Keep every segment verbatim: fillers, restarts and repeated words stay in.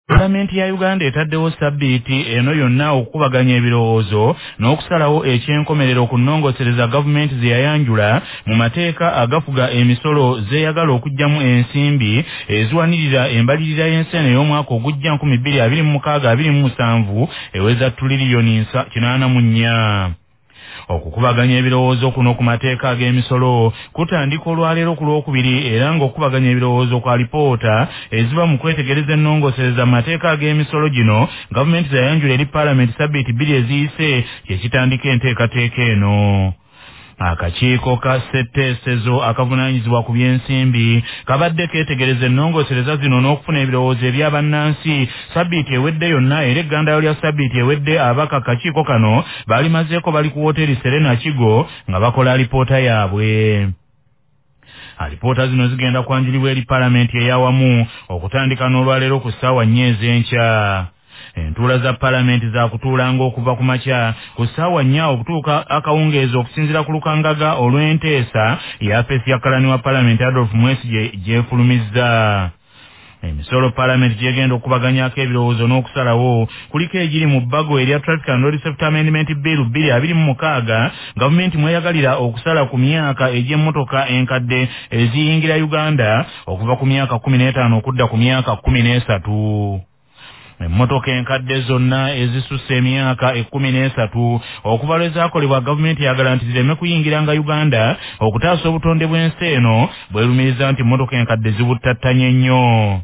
Palamenti ya Uganda etaddewo sabbiiti eno yonna okukubaganya ebirowoozo n'okusalawo ekyenkomerero ku nnongosereza gavumenti ze yayanjula mu mateeka agafuga emisolo zeeyagala okuggyamu ensimbi eziwanirira embalirira y'ensi eno ey'omwaka ogujja nkumi bbiri abiri mu mukaaga abiri mu musanvu eweza tuliriyoni kinaana mu nnya. Okukubaganya ebirowoozo kuno ku mateeka ag'emisolo kutandika olwaleero ku lwokubiri era ng'okubaganya ebirowoozo kwa lipoota eziba mu kwetegereza ennongosereza mu mateeka ag'emisolo gino gavumenti zayanjula eri paalamenti sabbiiti bbiri eziyise kyekitandika enteekateeka eno. Akakiiko ka ssetteesezo akavunaanyizibwa ku by'ensimbi kabadde keetegereza ennongosereza zino n'okufuna ebirowoozo eby'abannansi sabbiiti ewedde yonna era eggandayo lya sabbiiti ewedde abaka akakiiko kano baalimazeeko bali ku woteeri Serena Kigo nga bakola alipoota yaabwe. Alipoota zino zigenda kwanjulibwa eri paalamenti ey'awamu okutandika n'olwaleero ku ssaawa nnya ez'enkya. Entuula za paalamenti za kutuulanga okuva ku makya ku ssaawa nnya okutuuka akawungeezi okusinziira ku lukangaga olw'enteesa ya peesi ya kalani wa paalamenti Adolf Mwesigye gyefulumizza. Emisolo paalamenti gyegenda okubaganyako ebirowoozo n'okusalawo kuliko egiri mu bbago erya Traffic and Road Safety Amendment Bill bbiri abiri mu mukaaga gavumenti mweyagalira okusala ku myaka egy'emmotoka enkadde eziyingira Uganda okuva ku myaka kumi n'etaano okudda ku myaka kumi n'esatu. Emmotoka enkadde zonna ezisusse emyaka ekkumi n'esatu okuva lwe zaakolebwa gavumenti eyagala nti zireme kuyingiranga Uganda okutaasa obutonde bw'ensi eno bwerumiriza nti emmotoka enkadde zibuttattanye nnyo.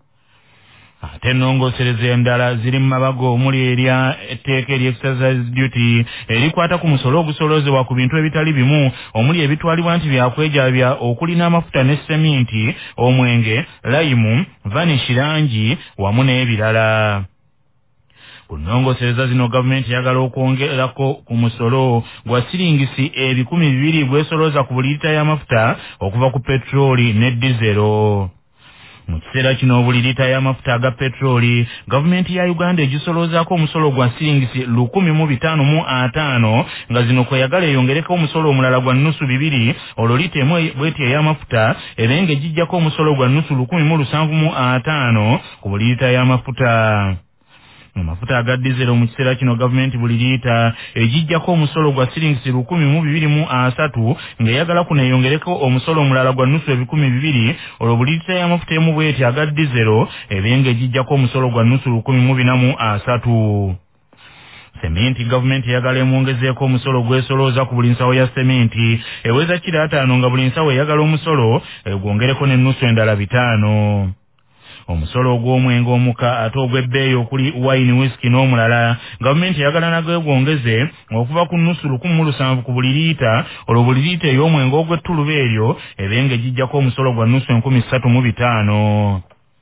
Ate ennongosereza endala ziri mu mabago omuli erya etteeka ery'exercise duty erikwata ku musolo ogusoloozebwa ku bintu ebitali bimu omuli ebitwalibwa nti byakwejabya okuli n'amafuta ne seminti, omwenge, layimu, vanishi langi wamu n'ebirala. Ku nnongosereza zino gavumenti eyagala okwongerako ku musolo gwa siringisi ebikumi bibiri gwesolooza ku buli liita y'amafuta okuva ku petroli ne dizero. Mu kiseera kino buli liita y'amafuta aga petroli gavumenti ya Uganda egisoloozaako omusolo gwa siringisi lukumi mu bitaano mu ataano nga zino kweyagala eyongereko omusolo omulala gwa nnusu bibiri olwo liita emu bw'eti ey'amafuta era ng'egijjako omusolo gwa nnusu lukumi mu lusanvu mu ataano ku buli liita y'amafuta. Amafuta aga dizero mu kiseera kino gavumenti buli liita egijjako omusolo gwa siringisi lukumi mu bibiri mu asatu ng'eyagala kuneeyongereko omusolo omulala gwa nnusu ebikumi bibiri olwo buli liita y'amafuta emu bw'eti aga dizero ebe ng'egijjako omusolo gwa nnusu lukumi mu bina mu asatu. Sementi gavumenti eyagala emwongezeeko omusolo gwesolooza ku buli nsawo ya sementi eweza kira ataano nga buli nsawo eyagala omusolo egwongereko n'ennusu endala bitaano. Omusolo ogw'omwenge omuka ate ogw'ebbeeyi okuli wine, whisky n'omulala gavumenti eyagala nagwe gwongeze okuva ku nnusu lukumi mu lusanvu ku buli liita olwo buli liita ey'omwenge ogw'ettuluba eryo ebe ng'egijjako omusolo gwa nnusu enkumi ssatu mu bitaano.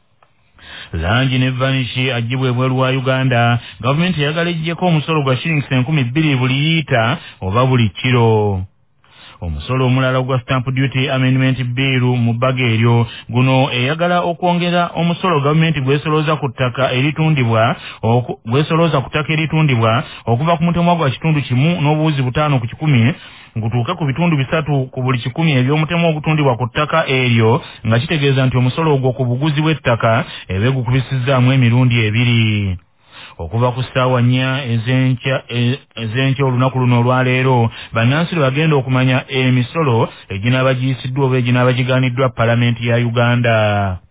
Langi ne vanishi agibwa ebweru wa Uganda gavumenti eyagala eggyeko omusolo gwa shiringisi enkumi bbiri buli liita oba buli kiro. Omusolo omulala ogwa stamp duty amendment bill mu bbaga eryo guno eyagala okwongera omusolo gavumenti gwesolooza ku ttaka eritundibwa gwesolooza ku ttaka eritundibwa okuva ku mutemwa gwa kitundu kimu n'obuwuzi butaano ku kikumi ngutuuke ku bitundu bisatu ku buli kikumi eby'omutemwa ogutundibwa ku ttaka eryo nga kitegeeza nti omusolo ogwo ku buguzi bw'ettaka ebe gukubisizzaamu emirundi ebiri. Okuva ku ssaawa nnya ez'enkya ez'enkya olunaku luno olwaleero bannansi lwe bagenda okumanya emisolo eginaaba giyisiddwa oba eginaaba gigaaniddwa paalamenti ya Uganda.